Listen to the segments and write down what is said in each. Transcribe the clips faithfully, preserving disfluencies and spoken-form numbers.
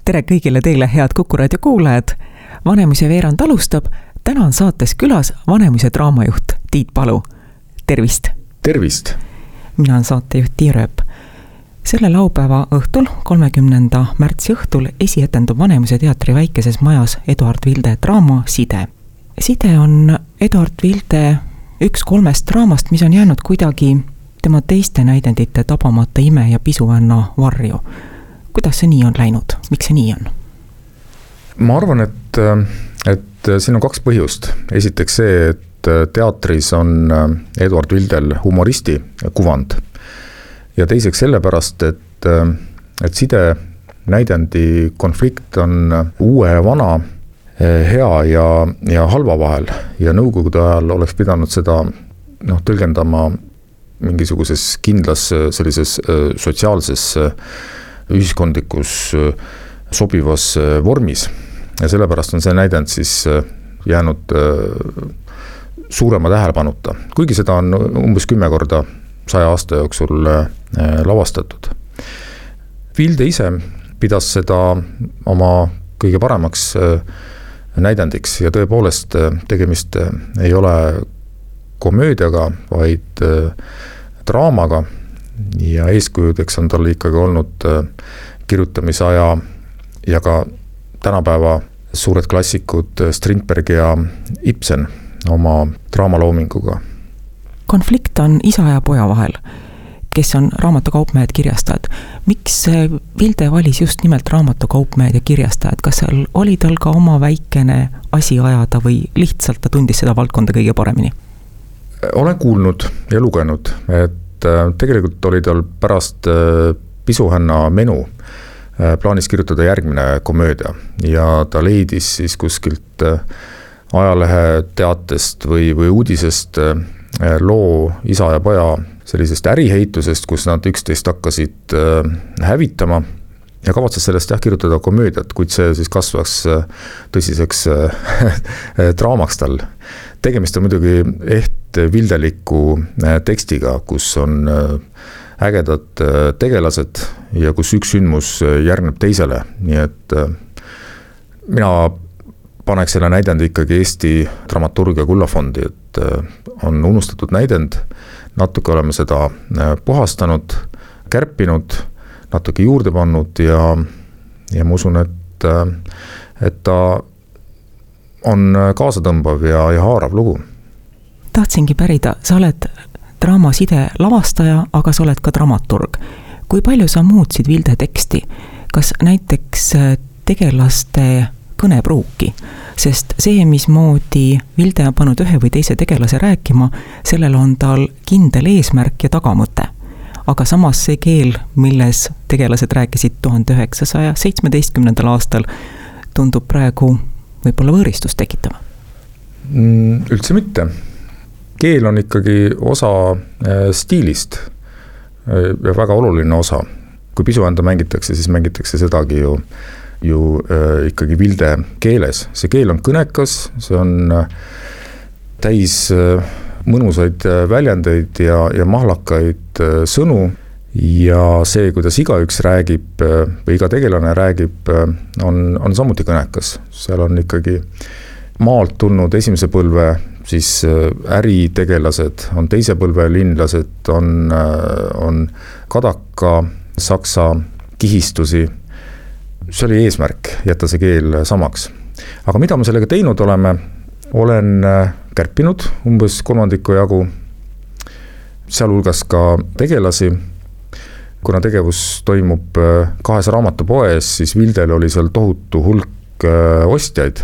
tere kõigile teile, head Kuku raadio kuulajad. Vanemuise veerand alustab. Täna on saates külas Vanemuise draamajuht Tiit Palu. Tervist! Tervist! Mina olen saatejuht Tiia Rööp. Selle laupäeva õhtul, kolmekümnenda märtsi õhtul esietendub Vanemuise teatri väikeses majas Eduard Vilde draama Side. Side on Eduard Vilde üks kolmest draamast, mis on jäänud kuidagi tema teiste näidendite tabamata ime ja pisuvenna varju. Kuidas see nii on läinud? Miks see nii on? Ma arvan, et, et siin on kaks põhjust. Esiteks see, et teatris on Eduard Vildel humoristi kuvand. Ja teiseks sellepärast, et, et Side näidendi konflikt on uue ja vana, hea ja, ja halva vahel. Ja nõukogude ajal oleks pidanud seda noh, tõlgendama mingisuguses kindlas sellises sotsiaalses ühiskondlikus sobivas vormis. Ja sellepärast on see näidend siis jäänud suurema tähelepanuta. Kuigi seda on umbes kümme korda saja aasta jooksul lavastatud. Vilde ise pidas seda oma kõige paremaks näidendiks ja tõepoolest tegemist ei ole komöödiaga, vaid draamaga. Ja eeskujudeks on tal ikkagi olnud kirjutamisaja ja ka tänapäeva suured klassikud Strindberg ja Ibsen oma draamaloominguga. Konflikt on isa ja poja vahel, kes on raamatukaupmehed kirjastajad. Miks Vilde valis just nimelt raamatukaupmehed ja kirjastajad? Kas seal oli tal ka oma väikene asi ajada või lihtsalt ta tundis seda valdkonda kõige paremini? Olen kuulnud ja lugenud, et tegelikult oli tal pärast Pisuhänna menu plaanis kirjutada järgmine komöödia ja ta leidis siis kuskilt ajalehe teatest või, või uudisest loo isa ja poja sellisest äriheitusest, kus nad üksteist hakkasid hävitama ja kavatses sellest jah kirjutada komöödiat, kuid see siis kasvaks tõsiseks draamaks tal. Tegemist on muidugi eht vildeliku tekstiga, kus on ägedad tegelased ja kus üks sündmus järgneb teisele. Nii et mina paneks selle näidend ikkagi Eesti dramaturgia kullafondi, et on unustatud näidend, natuke oleme seda puhastanud, kärpinud, natuke juurde pannud ja, ja ma usun, et, et ta on kaasatõmbav ja, ja haarav lugu. Tahtsingi pärida, sa oled draama Side lavastaja, aga sa oled ka dramaturg. Kui palju sa muutsid Vilde teksti? Kas näiteks tegelaste kõnepruuki? Sest see, mismoodi Vilde on pannud ühe või teise tegelase rääkima, sellel on tal kindel eesmärk ja tagamõte. Aga samas see keel, milles tegelased rääkisid tuhande üheksasaja seitsmeteistkümnendal aastal, tundub praegu võib-olla võõristust tekitama? Üldse mitte. Keel on ikkagi osa stiilist ja väga oluline osa. Kui Pisuhända mängitakse, siis mängitakse sedagi ju, ju ikkagi Vilde keeles. See keel on kõnekas, see on täis mõnusaid väljendeid ja, ja mahlakaid sõnu ja see, kuidas igaüks räägib või iga tegelane räägib, on, on samuti kõnekas. Seal on ikkagi maalt tulnud esimese põlve siis äritegelased, on teise põlve linlased, on, on kadaka, saksa kihistusi. See oli eesmärk jätta see keel samaks. Aga mida me sellega teinud oleme? Olen kärpinud umbes kolmandiku jagu, sealhulgas ka tegelasi. Kuna tegevus toimub kahes raamatupoes, siis Vildel oli seal tohutu hulk ostjaid.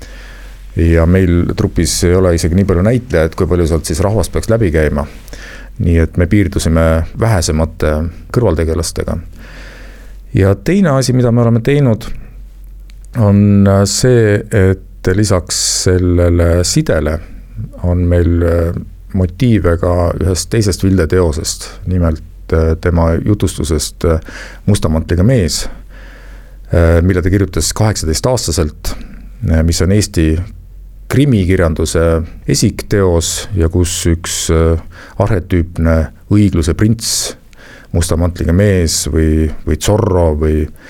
Ja meil trupis ei ole isegi nii palju näitlejaid, kui palju sealt siis rahvas peaks läbi käima. Nii et me piirdusime vähesemate kõrvaltegelastega. Ja teine asi, mida me oleme teinud, on see, et lisaks sellele Sidele on meil motiive ka ühest teisest Vilde teosest, nimelt tema jutustusest Mustamantliga mees, mille ta kirjutas kaheksateist aastaselt, mis on Eesti krimikirjanduse esikteos ja kus üks arhetüüpne õigluse prints, Mustamantliga mees või, või Zorro või,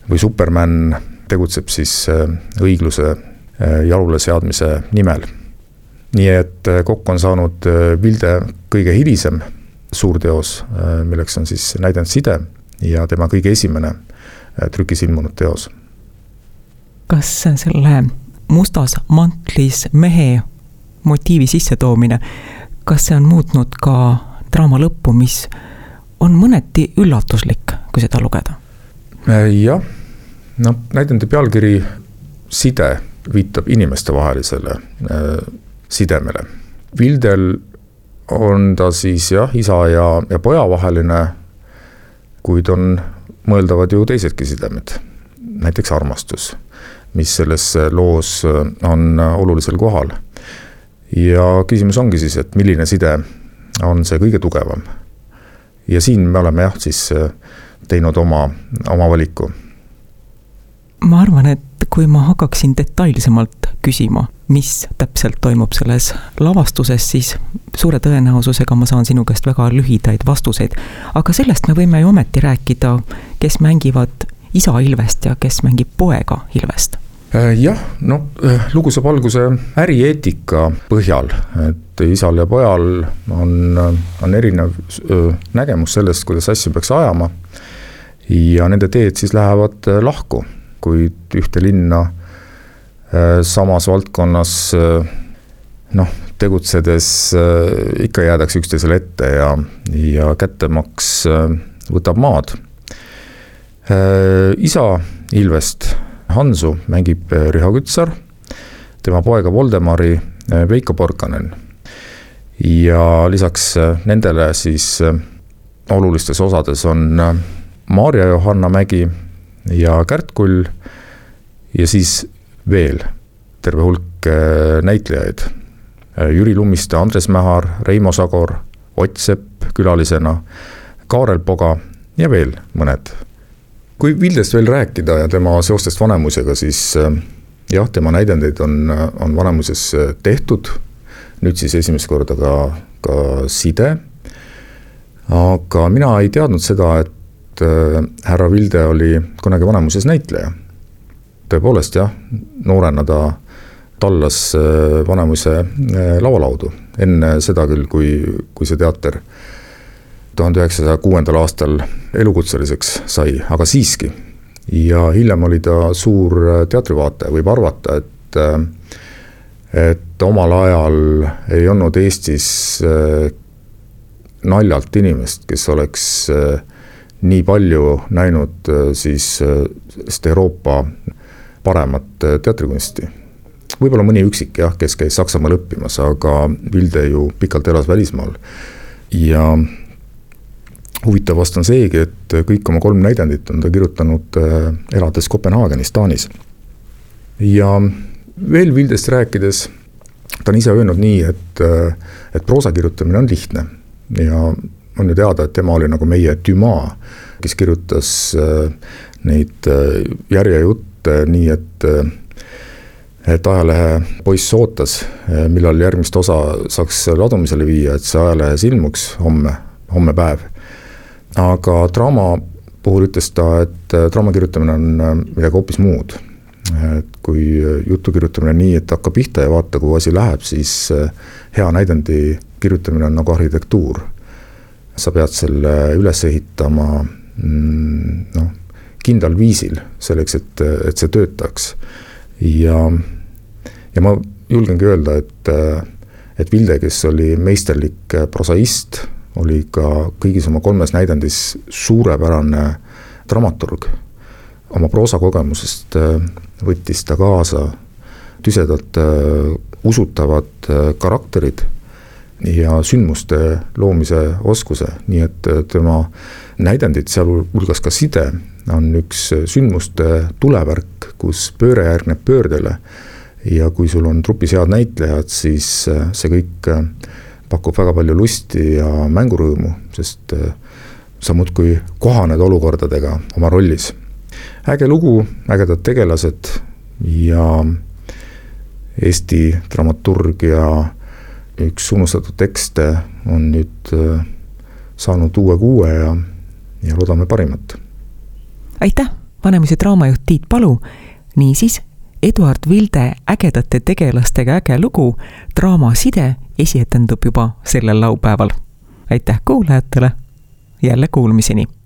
või Superman tegutseb siis õigluse jalule seadmise nimel. Nii et kokku on saanud Vilde kõige hilisem suurteos, milleks on siis näidend Side ja tema kõige esimene trükis ilmunud teos. Kas selle mustas mantlis mehe motiivi sissetoomine, kas see on muutnud ka draama lõppu, mis on mõneti üllatuslik, kui seda lugeda? Jah, no näidende pealkiri Side viitab inimeste vahelisele sidemele. Vildel on ta siis jah, isa ja, ja poja vaheline, kuid on mõeldavad ju teisedki sidemed, näiteks armastus, mis selles loos on olulisel kohal. Ja küsimus ongi siis, et milline side on see kõige tugevam. Ja siin me oleme jah siis teinud oma, oma valiku. Ma arvan, et kui ma hakkaksin detailsemalt küsima, mis täpselt toimub selles lavastuses, siis suure tõenäosusega ma saan sinu käest väga lühidaid vastuseid. Aga sellest me võime ju ometi rääkida, kes mängivad isa Ilvest ja kes mängib poega Ilvest. Jah, no lugu saab alguse ärieetika põhjal, et isal ja pojal on, on erinev nägemus sellest, kuidas asju peaks ajama ja nende teed siis lähevad lahku, kuid ühte linna samas valdkonnas noh, tegutsedes ikka jäädaks üksteisele ette ja, ja kättemaks võtab maad. Isa Ilvest Hansu mängib Riho Kütsar, tema poega Voldemari Veiko Porkanen ja lisaks nendele siis olulistes osades on Maarja Johanna Mägi ja Kärt Kull ja siis veel terve hulk näitlejaid. Jüri Lummiste, Andres Mähar, Reimo Sagor, Ott Sepp külalisena, Kaarel Poga ja veel mõned. Kui Vildest veel rääkida ja tema seostest Vanemuisega, siis jah, tema näidendeid on, on Vanemuises tehtud, nüüd siis esimest korda ka, ka Side. Aga mina ei teadnud seda, et härra Vilde oli kunagi Vanemuises näitleja. Tõepoolest jah, noorena ta tallas Vanemuise lavalaudu, enne seda küll, kui, kui see teater tuhande üheksasaja kuuendal aastal elukutseliseks sai, aga siiski. Ja hiljem oli ta suur teatrivaataja, võib arvata, et, et omal ajal ei olnud Eestis naljalt inimest, kes oleks nii palju näinud siis Euroopa paremat teatrikunsti. Võib-olla mõni üksik, jah, kes käis Saksamaal õppimas, aga Vilde ju pikalt elas välismaal. Ja huvitav vast on seegi, et kõik oma kolm näidendit on ta kirjutanud elades Kopenhaagenis, Taanis. Ja veel Vildest rääkides, ta on ise öelnud nii, et, et proosa kirjutamine on lihtne. Ja on ju teada, et tema oli nagu meie Dumas, kes kirjutas neid järjejutte nii, et, et ajalehe poiss ootas, millal järgmist osa saaks ladumisele viia, et see ajalehes ilmuks homme, homme päev. Aga draama puhul ütles ta, et draama kirjutamine on midagi hoopis muud. Et kui jutu kirjutamine nii, et hakka pihta ja vaata, kui asi läheb, siis hea näidendi kirjutamine on nagu arhitektuur. Sa pead selle üles ehitama no, kindlal viisil selleks, et, et see töötaks. Ja, ja ma julgengi öelda, et, et Vilde, kes oli meisterlik prosaist, oli ka kõigis oma kolmes näidendis suurepärane dramaturg. Oma proosa kogemusest võttis ta kaasa tüsedalt usutavad karakterid ja sündmuste loomise oskuse, nii et tema näidendid, seal hulgas ka Side, on üks sündmuste tulevärk, kus pööre järgneb pöördele ja kui sul on trupis head näitlejad, siis see kõik pakub väga palju lusti ja mängurõõmu, sest sa muudkui kohaned olukordadega oma rollis. Äge lugu, ägedad tegelased ja Eesti dramaturgia üks unustatud tekste on nüüd saanud uue kuue ja, ja loodame parimat. Aitäh Vanemuise draamajuht Tiit Palu, niisiis Eduard Vilde ägedate tegelastega äge lugu Draama side esietendub juba sellel laupäeval. Aitäh kuulajatele, jälle kuulmiseni!